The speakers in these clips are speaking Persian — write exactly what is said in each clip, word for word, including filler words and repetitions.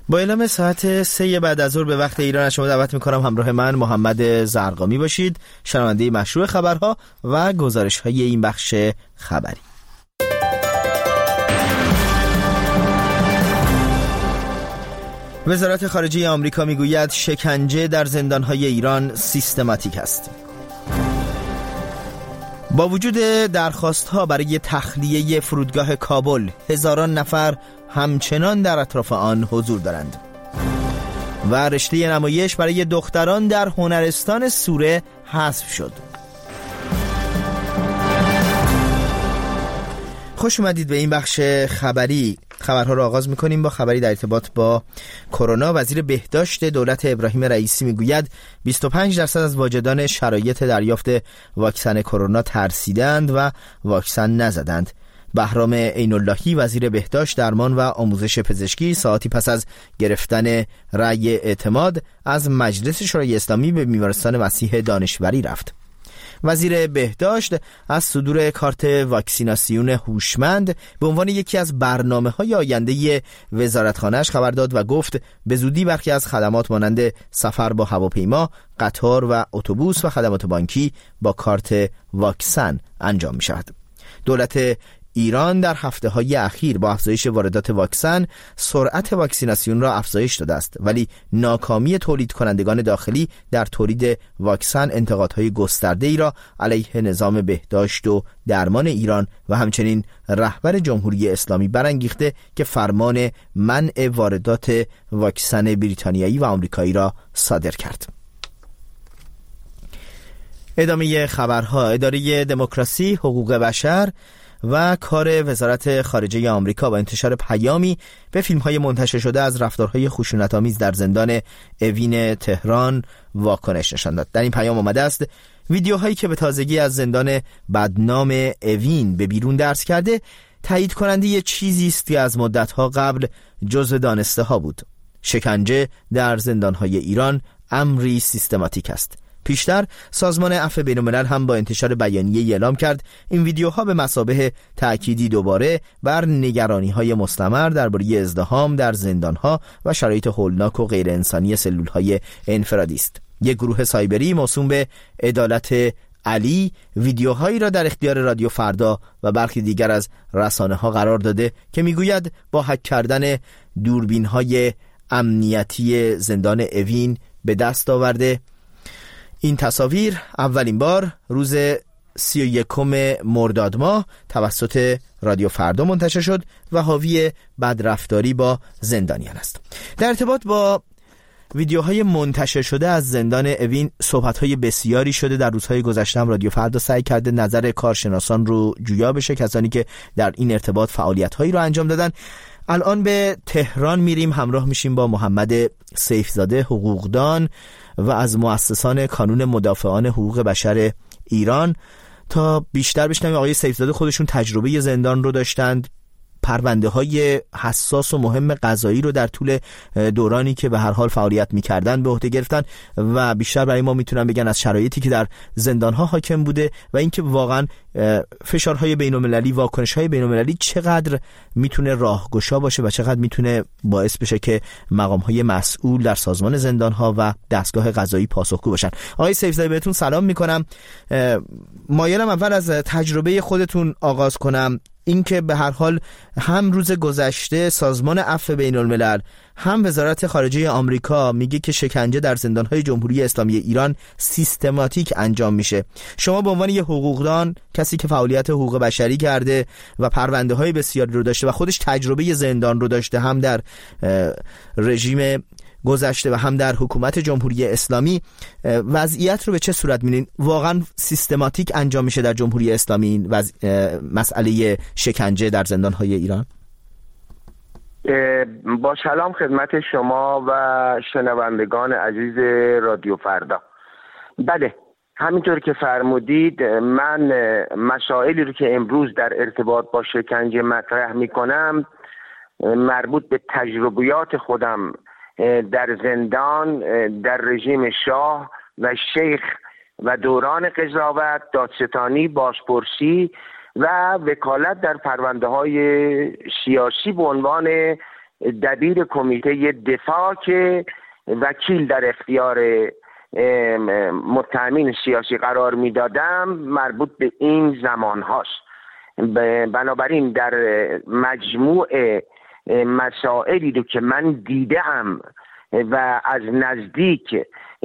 با اعلام ساعت سه بعد از ظهر به وقت ایران از شما دعوت میکنم همراه من محمد زرقامی باشید، شنونده مشروع خبرها و گزارش های این بخش خبری. وزارت خارجه آمریکا میگوید شکنجه در زندانهای ایران سیستماتیک است. با وجود درخواست‌ها برای تخلیه فرودگاه کابل، هزاران نفر همچنان در اطراف آن حضور دارند. و رشته نمایش برای دختران در هنرستان سوره حذف شد. خوش اومدید به این بخش خبری. خبرها را آغاز می‌کنیم با خبری در ارتباط با کرونا. وزیر بهداشت دولت ابراهیم رئیسی میگوید بیست و پنج درصد از واجدان شرایط دریافت واکسن کرونا ترسیدند و واکسن نزدند. بهرام عین‌اللهی وزیر بهداشت، درمان و آموزش پزشکی ساعتی پس از گرفتن رأی اعتماد از مجلس شورای اسلامی به بیمارستان مسیح دانشوری رفت. وزیر بهداشت از صدور کارت واکسیناسیون هوشمند به عنوان یکی از برنامه‌های آینده وزارتخانه‌اش خبر داد و گفت به زودی برخی از خدمات مانند سفر با هواپیما، قطار و اتوبوس و خدمات بانکی با کارت واکسن انجام می‌شود. دولت ایران در هفته‌های اخیر با افزایش واردات واکسن سرعت واکسیناسیون را افزایش داده است، ولی ناکامی تولید کنندگان داخلی در تولید واکسن انتقادهای گسترده‌ای را علیه نظام بهداشت و درمان ایران و همچنین رهبر جمهوری اسلامی برانگیخته که فرمان منع واردات واکسن بریتانیایی و آمریکایی را صادر کرد. ادامه خبرها. اداره دموکراسی، حقوق بشر و کار وزارت خارجه آمریکا با انتشار پیامی به فیلم‌های منتشر شده از رفتارهای خشونت‌آمیز در زندان اوین تهران واکنش نشان داد. در این پیام آمده است ویدیوهایی که به تازگی از زندان بدنام اوین به بیرون درس کرده تایید کننده یه چیزی است که از مدت‌ها قبل جزء دانسته ها بود. شکنجه در زندان‌های ایران امری سیستماتیک است. پیشتر سازمان عفو بین‌الملل هم با انتشار بیانیه‌ای اعلام کرد این ویدیوها به مثابه تأکیدی دوباره بر نگرانی‌های مستمر درباره ازدحام در زندان‌ها و شرایط هولناک و غیر انسانی سلول‌های انفرادی است. یک گروه سایبری موسوم به عدالت علی ویدیوهایی را در اختیار رادیو فردا و برخی دیگر از رسانه‌ها قرار داده که میگوید با هک کردن دوربین‌های امنیتی زندان اوین به دست آورده. این تصاویر اولین بار روز سی و یکم مرداد ماه توسط رادیو فردا منتشر شد و حاوی بدرفتاری با زندانیان است. در ارتباط با ویدیوهای منتشر شده از زندان اوین صحبت‌های بسیاری شده. در روزهای گذشته هم رادیو فردا سعی کرده نظر کارشناسان رو جویا بشه، کسانی که در این ارتباط فعالیت‌هایی رو انجام دادن. الان به تهران میریم، همراه میشیم با محمد سیفزاده، حقوقدان و از مؤسسان کانون مدافعان حقوق بشر ایران، تا بیشتر بشنویم. آقای سیفزاده خودشون تجربه زندان رو داشتند، پرونده های حساس و مهم قضایی رو در طول دورانی که به هر حال فعالیت میکردن به عهده گرفتن و بیشتر برای ما میتونن بگن از شرایطی که در زندان ها حاکم بوده و اینکه واقعا فشارهای بین‌المللی، واکنش‌های بین‌المللی چقدر میتونه راهگشا باشه و چقدر میتونه باعث بشه که مقام‌های مسئول در سازمان زندان‌ها و دستگاه قضایی پاسخگو باشن. آقای سیفزاده بهتون سلام میکنم. مایلم اول از تجربه خودتون آغاز کنم، اینکه به هر حال هم روز گذشته سازمان عفو بین‌الملل هم وزارت خارجه آمریکا میگه که شکنجه در زندان‌های جمهوری اسلامی ایران سیستماتیک انجام میشه. شما به عنوان یه حقوقدان، کسی که فعالیت حقوق بشری کرده و پرونده‌های بسیاری رو داشته و خودش تجربه زندان رو داشته، هم در رژیم گذشته و هم در حکومت جمهوری اسلامی، وضعیت رو به چه صورت می‌بینید؟ واقعا سیستماتیک انجام میشه در جمهوری اسلامی این وضع... مسئله شکنجه در زندان‌های ایران؟ با سلام خدمت شما و شنوندگان عزیز رادیو فردا. بله، همینطور که فرمودید، من مسائلی رو که امروز در ارتباط با شکنجه مطرح میکنم مربوط به تجربیات خودم در زندان، در رژیم شاه و شیخ و دوران قضاوت، دادستانی، بازپرسی و وکالت در پرونده های سیاسی به عنوان دبیر کمیته دفاع که وکیل در اختیار متهمین سیاسی قرار میدادم مربوط به این زمان هاست. بنابراین در مجموع مسائلی رو که من دیدم و از نزدیک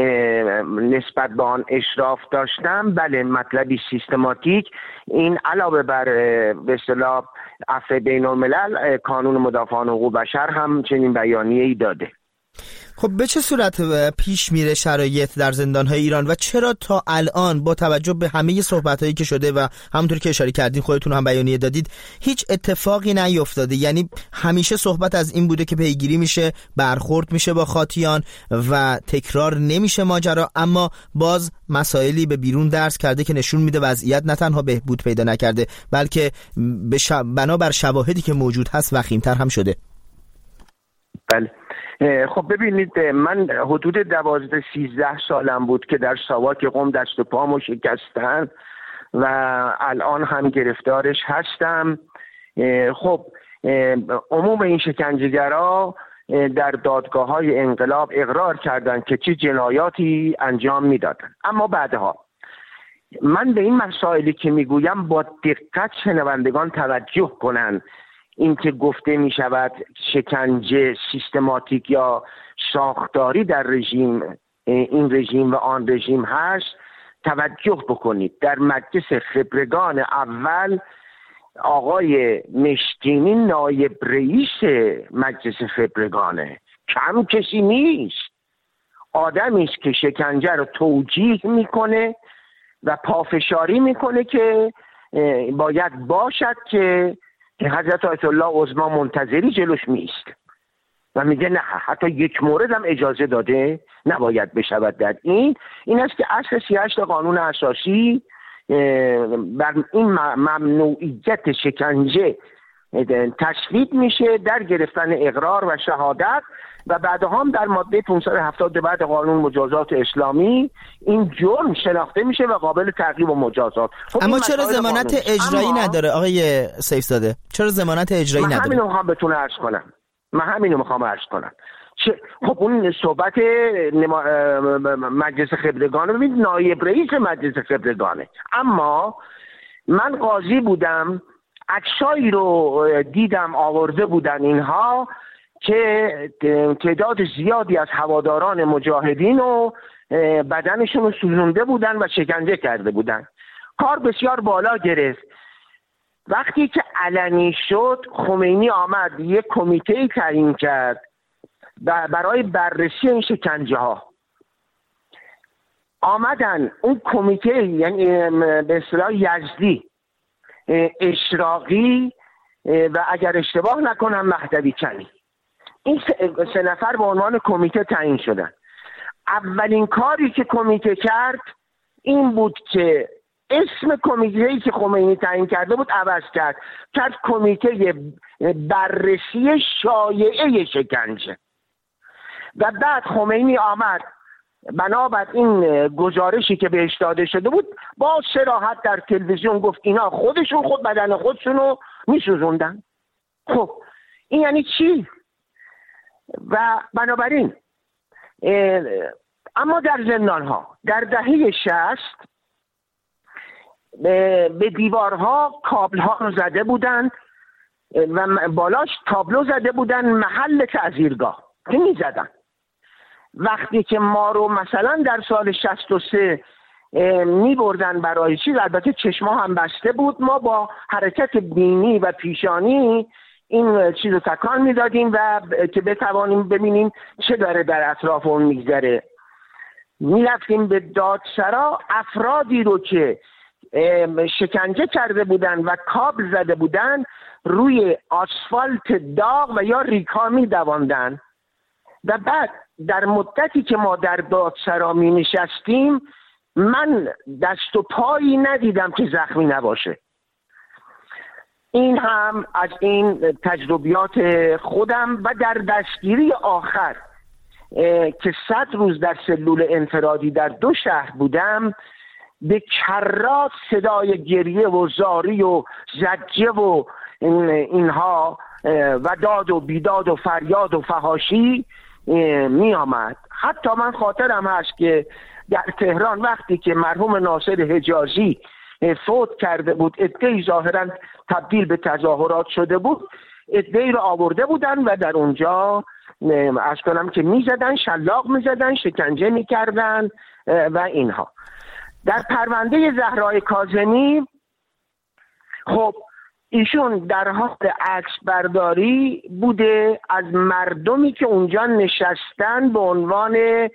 نسبت به آن اشراف داشتم، بله مطلبی سیستماتیک این علاوه بر به اصطلاح عفو بین الملل کانون مدافعان حقوق بشر هم چنین بیانیه‌ای داده. خب به چه صورت پیش میره شرایط در زندان‌های ایران و چرا تا الان با توجه به همه صحبت‌هایی که شده و همونطور که اشاره کردین خودتون هم بیانیه دادید هیچ اتفاقی نیفتاده؟ یعنی همیشه صحبت از این بوده که پیگیری میشه، برخورد میشه با خاطیان و تکرار نمیشه ماجرا، اما باز مسائلی به بیرون درس کرده که نشون میده وضعیت نه تنها بهبود پیدا نکرده بلکه به شب... بنابر شواهدی که موجود هست وخیم‌تر هم شده. بله خب ببینید، من حدود دوازده سیزده سالم بود که در ساواک قم دست و پامو شکستن و الان هم گرفتارش هستم. خب عموم این شکنجهگرها در دادگاه های انقلاب اقرار کردند که چه جنایاتی انجام میدادن، اما بعدها من به این مسائلی که میگویم با دقت شنوندگان توجه کنن. این که گفته می شود شکنجه سیستماتیک یا ساختاری در رژیم این رژیم و آن رژیم هست، توجه بکنید. در مجلس خبرگان اول آقای مشتینی نایب رئیس مجلس خبرگانه، کم کسی نیست، آدمی است که شکنجه رو توجیه میکنه و پافشاری میکنه که باید باشد که حضرت آیت الله عظما منتظری جلوش میست و میگه نه، حتی یک مورد هم اجازه داده نباید بشود. در این این است که اصل سی و هشت قانون اساسی بر این ممنوعیت شکنجه تشدید میشه در گرفتن اقرار و شهادت و بعدها هم در ماده پانصد و هفتاد بعد قانون مجازات اسلامی این جرم شناخته میشه و قابل تعقیب و مجازات. اما چرا ضمانت اجرایی اما... نداره آقای سیفزاده؟ چرا ضمانت اجرایی نداره؟ من همینو میخوام بهتون عرض کنم. من همینو میخوام عرض کنم. چه... خب اون صحبت نما... مجلس خبرگان، ببینید نایب رئیس مجلس خبرگانه، اما من قاضی بودم، عکسایی رو دیدم آورده بودن اینها که تعداد زیادی از هواداران مجاهدین و بدنشون رو سوزونده بودن و شکنجه کرده بودن. کار بسیار بالا گرفت. وقتی که علنی شد خمینی آمد یک کمیته تعیین کرد برای بررسی این شکنجه ها. آمدن اون کمیته، یعنی به اصطلاح یزدی، اشراقی و اگر اشتباه نکنم مهدوی کنی، این سه نفر به عنوان کمیته تعیین شدن. اولین کاری که کمیته کرد این بود که اسم کمیته‌ای که خمینی تعیین کرده بود عوض کرد، کرد کمیته بررسی شایعه شکنجه. و بعد خمینی آمد بنابر این گزارشی که بهش داده شده بود با صراحت در تلویزیون گفت اینا خودشون خود بدن خودشونو میسوزوندن. خب این یعنی چی؟ و بنابراین اما در زندان ها در دهه شصت به دیوارها کابل ها رو زده بودن و بالاش تابلو زده بودن محل تعزیرگاه که می زدن. وقتی که ما رو مثلا در سال شصت و سه می بردن برای چیز، البته چشما هم بسته بود، ما با حرکت بینی و پیشانی این چیز رو تکان می دادیم و که بتوانیم ببینیم چه داره در اطراف اون میگذره. می رفتیم به دادسرا، افرادی رو که شکنجه کرده بودن و کابل زده بودن روی آسفالت داغ و یا ریکا می دواندن و بعد در مدتی که ما در دادسرا می نشستیم من دست و پایی ندیدم که زخمی نباشه. این هم از این تجربیات خودم. و در دستگیری آخر که صد روز در سلول انفرادی در دو شهر بودم، به کرات صدای گریه و زاری و زجه و این اینها و داد و بیداد و فریاد و فحاشی می آمد. حتی من خاطرم هست که در تهران وقتی که مرحوم ناصر حجازی فوت کرده بود، عده‌ای ظاهراً تبدیل به تظاهرات شده بود، عده‌ای رو آورده بودن و در اونجا از کنم که می زدن، شلاق می زدن، شکنجه می کردن و اینها. در پرونده زهرای کاظمی خب ایشون در حال عکس برداری بوده از مردمی که اونجا نشستن به عنوان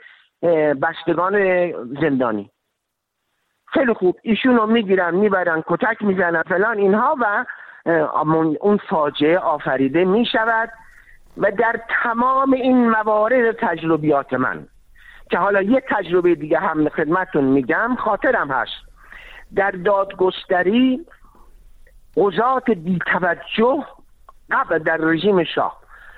بستگان زندانی. خیلی خوب، ایشون رو میگیرن میبرن کتک میزنن فلان اینها و اون فاجعه آفریده میشود. و در تمام این موارد تجربیات من که حالا یه تجربه دیگه هم خدمتتون میگم، خاطرم هست در دادگستری قضات بی توجه قبل در رژیم شاه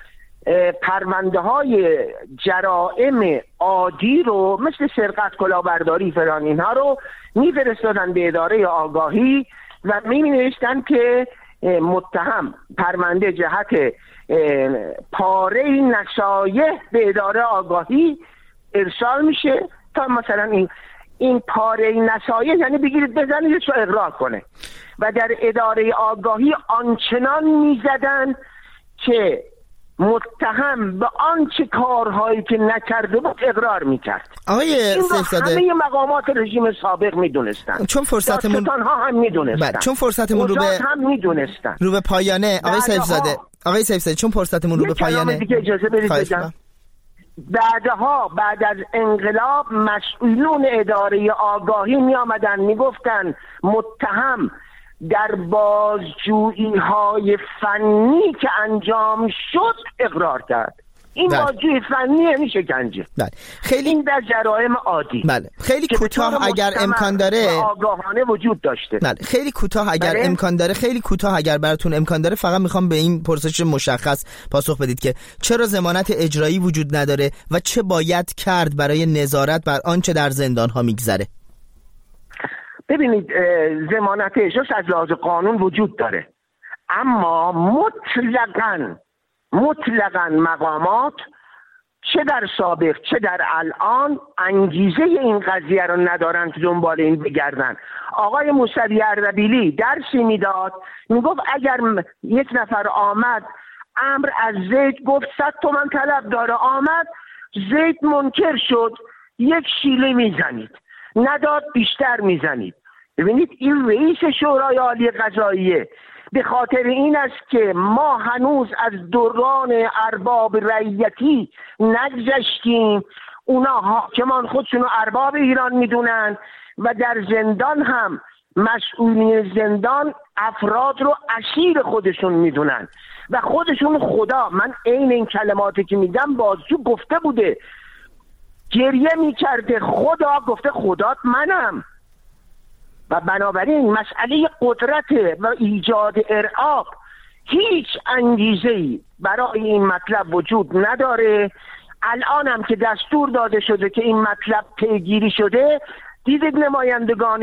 پرونده های جرائم عادی رو مثل سرقت، کلاهبرداری فلان اینها رو میفرستادن به اداره آگاهی و می‌نوشتن که متهم پرونده جهت پاره نصایح به اداره آگاهی ارسال میشه تا مثلا این این پاره نصایح یعنی بگیرید بزنید رو اقرار کنه و در اداره آگاهی آنچنان میزدن که متهم به آنچه کارهایی که نکرده بود اقرار میکرد. آقای سیفزاده، همه مقامات رژیم سابق میدونستن، چون فرصتمون ها هم میدونستن، چون فرصتمون رو به هم میدونستن رو به پایانه آقای سیفزاده آقای سیفزاده چون فرصتمون رو به پایانه دیگه اجازه بدید بگم. بعدها بعد از انقلاب مسئولون اداره آگاهی می آمدن می گفتن متهم در بازجویی های فنی که انجام شد اقرار کرد. این بله. بازجویی فنی یعنی شکنجه. بله. خیلی این در جرایم عادی. بله. خیلی کوتاه اگر امکان داره آگاهانه وجود داشته. بله. خیلی کوتاه اگر بله. امکان داره خیلی کوتاه اگر براتون امکان داره فقط میخوام به این پرسش مشخص پاسخ بدید که چرا ضمانت اجرایی وجود نداره و چه باید کرد برای نظارت بر آنچه در زندان ها میگذره. ببینید ضمانت اجراش از لحاظ قانون وجود داره، اما مطلقاً مطلقاً مقامات چه در سابق چه در الان انگیزه این قضیه رو ندارن که دنبال این بگردن. آقای موسوی اردبیلی درسی میداد، میگفت اگر یک نفر آمد امر از زید گفت صد تومن طلب داره، آمد زید منکر شد، یک شیله میزنید، نداد بیشتر میزنید. ببینید این رئیس شورای عالی قضاییه. به خاطر این است که ما هنوز از دوران ارباب رعیتی نگذشتیم. اونا حاکمان خودشونو ارباب ایران میدونن و در زندان هم مسئولین زندان افراد رو اسیر خودشون میدونن و خودشون خدا. من عین این کلماتی که میگم بازجو گفته بوده، گریه میکرده، خدا گفته خدات منم. و بنابراین مسئله قدرت و ایجاد ارعاب هیچ انگیزه‌ای برای این مطلب وجود نداره. الان هم که دستور داده شده که این مطلب پیگیری شده، دیدید نمایندگان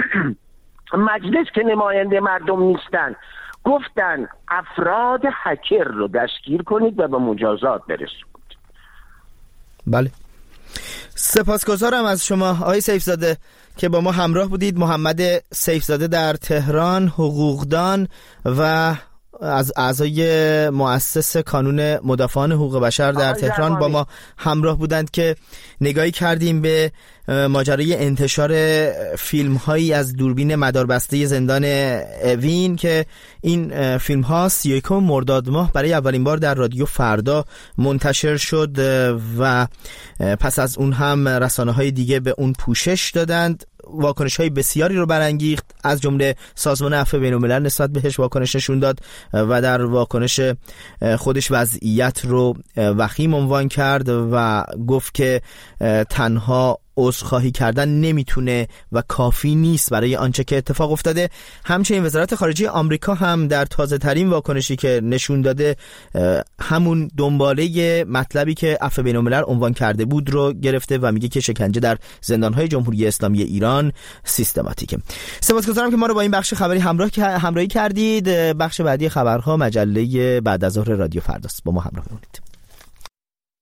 مجلس که نماینده مردم نیستن گفتن افراد هکر رو دستگیر کنید و به مجازات برسونید. بله، سپاسگزارم از شما آقای سیفزاده که با ما همراه بودید. محمد سیفزاده در تهران، حقوقدان و از اعضای مؤسس کانون مدافعان حقوق بشر در تهران با ما همراه بودند که نگاهی کردیم به ماجرای انتشار فیلم هایی از دوربین مداربسته زندان اوین که این فیلم ها سی و یکم مرداد ماه برای اولین بار در رادیو فردا منتشر شد و پس از اون هم رسانه های دیگه به اون پوشش دادند. واکنش های بسیاری رو برانگیخت، از جمله سازمان عفو بین‌الملل نسبت بهش واکنش نشون داد و در واکنش خودش وضعیت رو وخیم عنوان کرد و گفت که تنها عذرخواهی کردن نمیتونه و کافی نیست برای آنچه که اتفاق افتاده. همچنین وزارت خارجه آمریکا هم در تازه ترین واکنشی که نشون داده همون دنباله مطلبی که عفو بین الملل عنوان کرده بود رو گرفته و میگه که شکنجه در زندان‌های جمهوری اسلامی ایران سیستماتیکه. سپاسگزارم که ما رو با این بخش خبری همراه همراهی کردید. بخش بعدی خبرها مجله بعد از ظهر رادیو فرداست. با ما همراه بمونید.